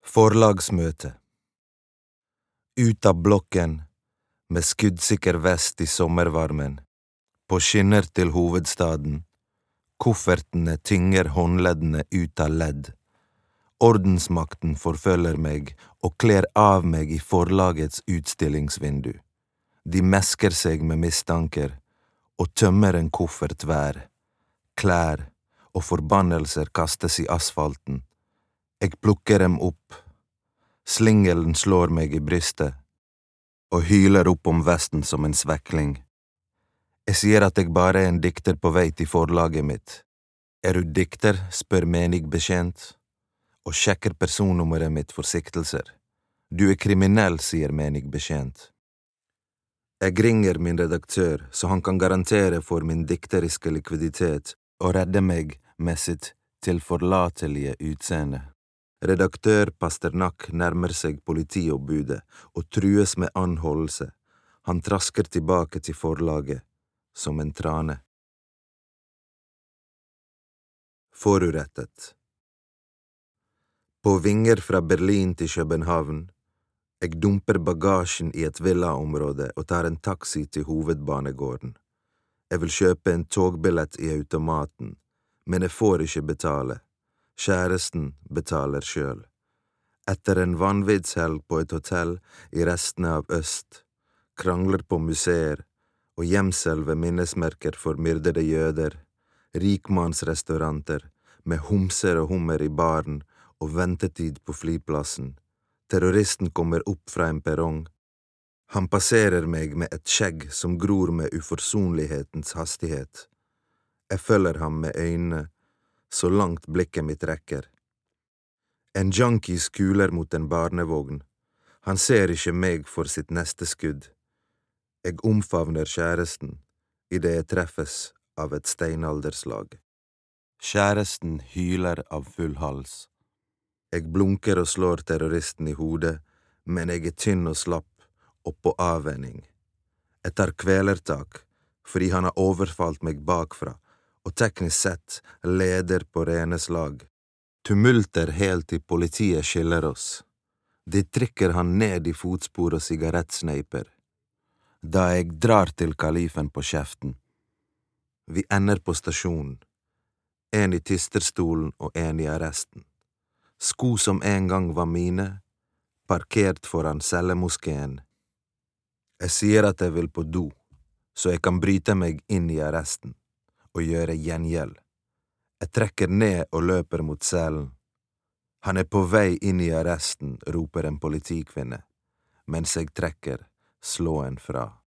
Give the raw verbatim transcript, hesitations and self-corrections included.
Forlagsmøte. Ut av blokken, med skuddsikker vest i sommervarmen, på skinner til hovedstaden, koffertene tynger håndleddene ut av ledd. Ordensmakten forfølger meg og kler av meg i forlagets utstillingsvindu. De mesker seg med mistanker og tømmer en koffert hver. Klær og forbannelser kastes i asfalten. Jeg plukker dem opp. Slingelen slår meg i brystet og hyler opp om vesten som en svekling. Jeg sier at jeg bare er en dikter på vei til forlaget mitt. Er du dikter, spør menig bekjent, og sjekker personnummeret mitt for siktelser. Du er kriminell, sier menig bekjent. Jeg ringer min redaktør, så han kan garantere for min dikteriske likviditet og redde meg med sitt tilforlatelige utseende. Redaktør Pasternak nærmer seg politiombudet og trues med anholdelse. Han trasker tilbake til forlaget, som en trane. Forurettet. På vinger fra Berlin til København. Jeg dumper bagasjen i et villaområde og tar en taxi til hovedbanegården. Jeg vil kjøpe en togbillett i automaten, men jeg får ikke betale. Kjæresten betaler sjøl. Etter en vanviddshelg på et hotell i restene av øst, krangler på museer og gjemsel ved minnesmerker for myrdede jøder, rikmannsrestauranter med homser og hummer i baren og ventetid på flyplassen. Terroristen kommer opp fra en perrong. Han passerer meg med et skjegg som gror med uforsonlighetens hastighet. Jeg følger ham med øynene, så langt blikket mitt rekker. En junkie skuler mot en barnevogn. Han ser ikke meg for sitt neste skudd. Jeg omfavner kjæresten, i det jeg treffes av et steinalderslag. Kjæresten hyler av full hals. Jeg blunker og slår terroristen i hodet, men jeg er tynn og slapp, og på avvenning. Jeg tar kvelertak, fordi han har overfalt meg bakfra, og teknisk sett leder på rene slag. Tumulter helt til politiet skiller oss. De trykker han ned i fotspor og sigarettsneiper. Da jeg drar til kalifen på kjeften. Vi ender på stasjonen. En i tysterstolen og en i arresten. Sko som en gang var mine, parkert foran cellemoskeen. Jeg sier at jeg vil på do, så jeg kan bryte meg inn i arresten og gjøre gjengjeld. Jeg trekker ned og løper mot cellen. Han er på vei inn i arresten, roper en politikvinne, mens jeg trekker slåen fra.